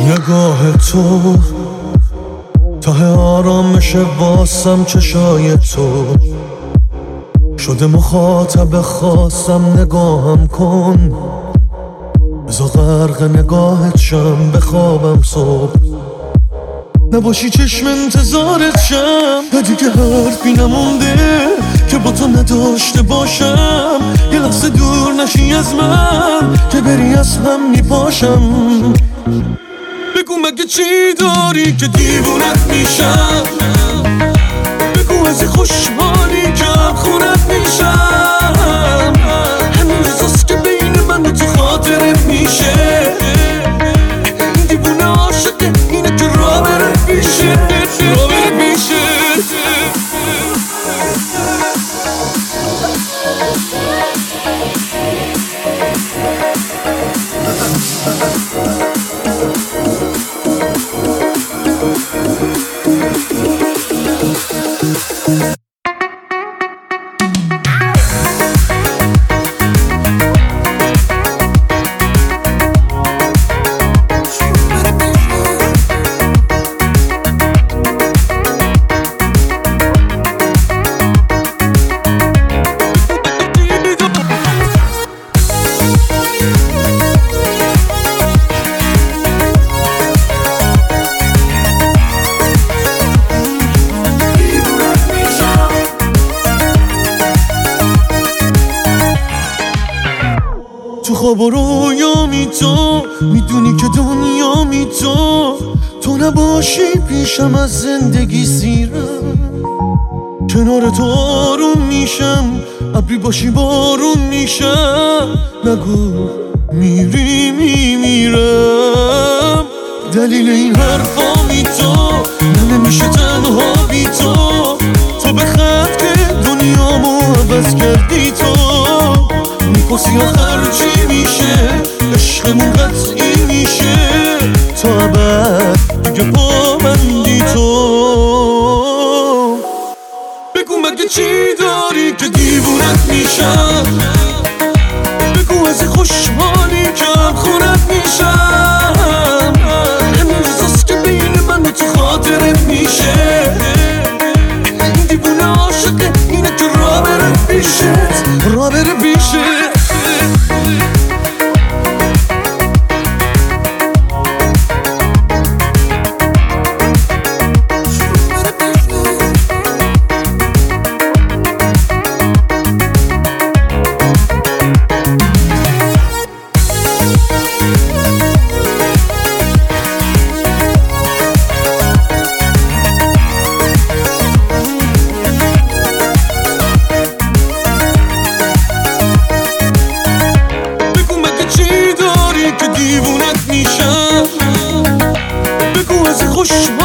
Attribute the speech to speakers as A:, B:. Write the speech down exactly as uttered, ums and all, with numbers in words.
A: نگاه تو ته آرامش واسم، چشای تو شده مخاطب خاصم. نگاهم کن بزا غرق نگاهت شم، بخوابم صبح نباشی چشم انتظارت شم. و دیگه حرفی نمونده که با تو نداشته باشم. یه لحظه دور نشی از من که بری از هم میپاشم. بگو مگه چی داری که دیوونت میشم. بگو از خوشحالی که خونت میشم. همین روزاست که بین من و تو خاطرت میشه. دیوونه عاشقه اینه که راه بره پیشه، راه بره پیشه. تو خواب و رویامی تو میدونی که دنیا می تو تو نباشی پیشم از زندگی سیرم. کنار تو آروم میشم، ابری باشی بارون میشم. نگو میری میمیرم. دلیل این حرفامی تو من نمیشه تنها بی تو. تو به خط که دنیامو عوض کردی تو. میپرسی آخر چی میشه، عشقمون قطعی میشه. تا ابد دیگه پابندی تو. بگو مگه چی داری که دیوونت میشم. بگو از خوشحالی که خونت میشم. همین روزاست که بین من و تو خاطرت میشه. دیوونه عاشقه اینه که راه بره پیشت، راه بره پیشت. دیوونت میشم. بگو از خوش